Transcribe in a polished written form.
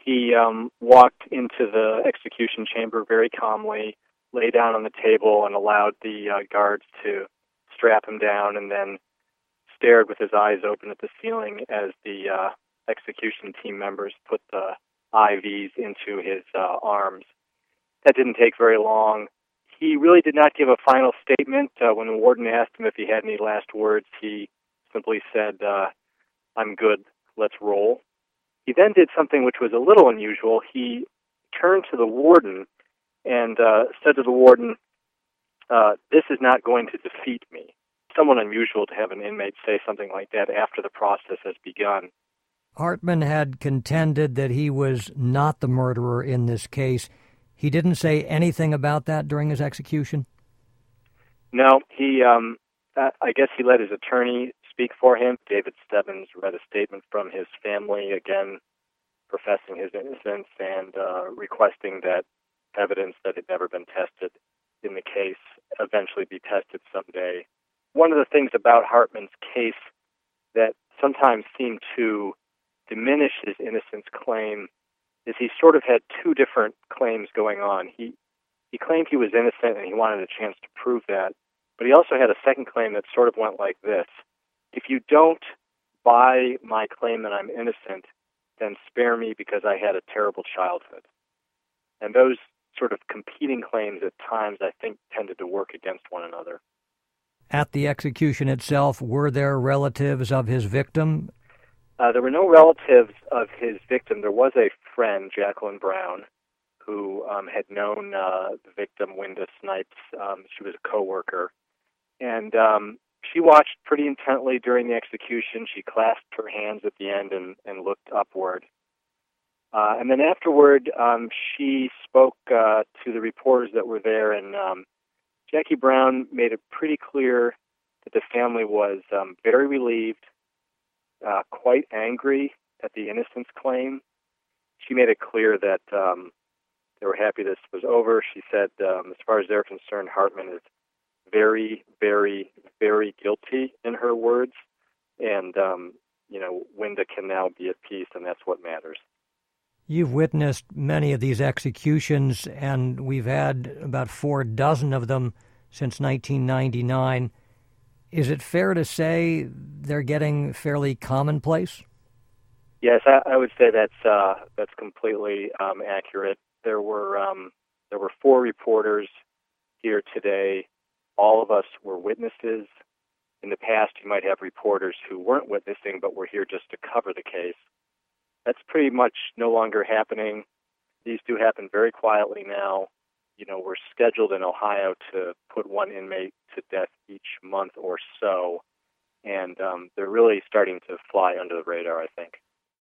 He walked into the execution chamber very calmly, lay down on the table, and allowed the guards to strap him down, and then stared with his eyes open at the ceiling as the execution team members put the IVs into his arms. That didn't take very long. He really did not give a final statement. When the warden asked him if he had any last words, he simply said, "I'm good, let's roll." He then did something which was a little unusual. He turned to the warden and said to the warden, "This is not going to defeat me." Somewhat unusual to have an inmate say something like that after the process has begun. Hartman had contended that he was not the murderer in this case. He didn't say anything about that during his execution? No, he, I guess he let his attorney speak for him. David Stebbins read a statement from his family, again, professing his innocence and requesting that evidence that had never been tested in the case eventually be tested someday. One of the things about Hartman's case that sometimes seemed to diminish his innocence claim is he sort of had two different claims going on. He claimed he was innocent and he wanted a chance to prove that, but he also had a second claim that sort of went like this: if you don't buy my claim that I'm innocent, then spare me because I had a terrible childhood. And those sort of competing claims at times, I think, tended to work against one another. At the execution itself, were there relatives of his victim? There were no relatives of his victim. There was a friend, Jacqueline Brown, who had known the victim, Wynda Snipes. She was a coworker. And she watched pretty intently during the execution. She clasped her hands at the end and looked upward. And then afterward, she spoke to the reporters that were there, and Jackie Brown made it pretty clear that the family was very relieved, quite angry at the innocence claim. She made it clear that they were happy this was over. She said, as far as they're concerned, Hartman is very, very, very guilty, in her words, and Wynda can now be at peace, and that's what matters. You've witnessed many of these executions, and we've had about 4 of them since 1999. Is it fair to say they're getting fairly commonplace? Yes, I would say that's completely accurate. There were 4 reporters here today. All of us were witnesses. In the past, you might have reporters who weren't witnessing but were here just to cover the case. That's pretty much no longer happening. These do happen very quietly now. We're scheduled in Ohio to put one inmate to death each month or so, and they're really starting to fly under the radar, I think.